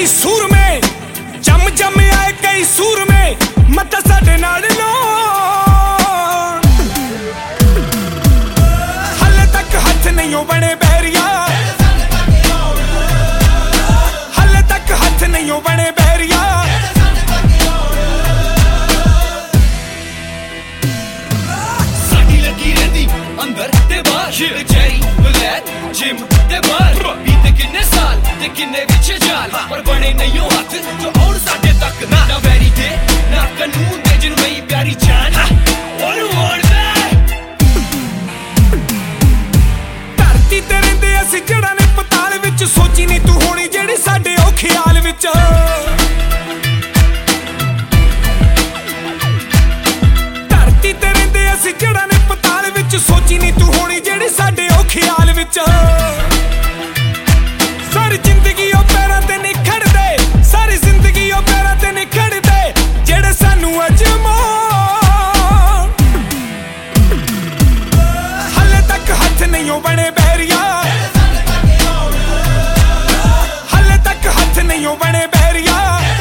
कई सूर में, जम जम आए कई सूर में, मत साडे नाल हाले तक हथ नहीं बने बैरिया, हाले तक हथ नहीं बने बैरिया। साडी लगी रहंदी अंदर ते बाहर, चेरी वलैत जिम ते बाहर, बीते किन्ने साल ते किन्ने विच जाल, पर बने नहीं हो हाथ जो और साडे तक ना वैरी दे ना कानून दे जिन मई प्यारी जान और दे। धरती ते रहिंदे असीं जड़ां ने पताल विच, सोची नहीं तू होनी जेड़ी साडे ओ ख्याल विच। धरती ते रहिंदे असीं जड़ां ने पताल विच, सोची नहीं तू होनी जेड़ी साडे ओ ख्याल विच। सारी जिंदगी ओ पैरां ते निखड़दे, सारी जिंदगी ओ पैरां ते निखड़दे, जेड़े सानू अजमा हाले तक हथ नहीं बने बैरिया, हाले तक हथ नहीं बने बैरिया।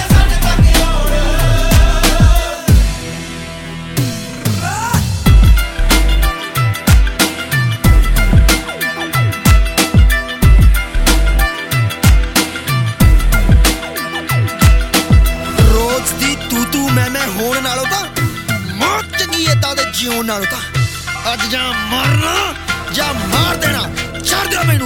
होने नालों तां मौत चंगी है तां जीवन नालों तां अज जा मरना जा मार देना, छड़ दो मैनू।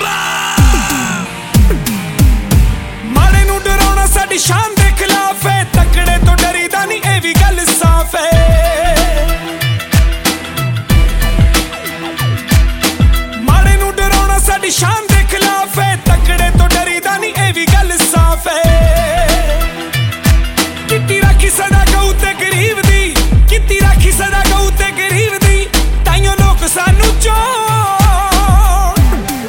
माड़े नू डराउणा साडी शान दे खिलाफ है, तकड़े तो डरीदा नहीं ए भी गल साफ है। माड़े नू डराउणा साडी शान दे खिलाफ है, तकड़े तो डरीदा नहीं ए भी गल साफ है। कित्ती राखी सदा गऊ ते गरीब दी, कित्ती राखी सदा गऊ ते गरीब दी, ताइयों लोक सानू चोण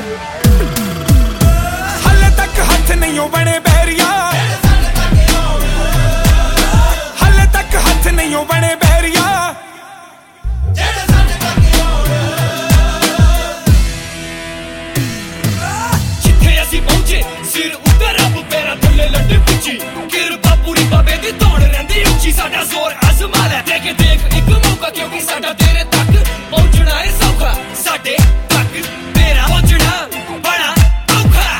हाले तक हथ नहीं बने बैरिया, हाले तक हथ नहीं बने बैरिया। जिथे असीं पहुंचे सिर उत्ते रब पैरां थल्ले लड्डे पिची, किरपा पूरी बाबे दी तौड़ रहिंदी उच्ची, साडा जोर आजमा लै देख एक मौका, क्योंकि साडा तेरे तक पहुंचना है सौखा, साडे तक तेरा पहुंचना बड़ा औखा।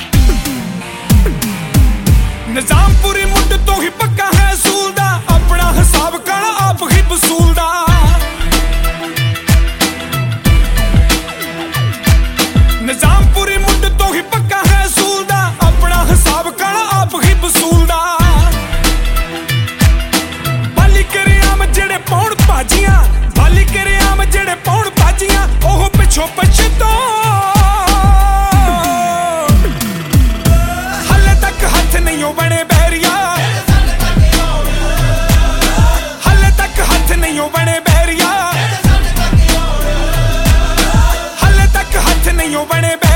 निजाम पूरी मुंड तो ही पक्का है असूल दा, अपना हिसाब कर आप ही वसूल दा। निजाम पूरी मुंड तो ही पक्का है असूल दा, अपना हिसाब कर आप ही वसूल दा। बाली करे आम जेड़े पौण भाजियां, बाली करे आम जेड़े पौण भाजियां, ओह पिछों पछतो हाले तक हथ नहीं बने बैरिया, हाले तक हथ नहीं बने बैरिया, हाले तक हथ नहीं बने बैरिया।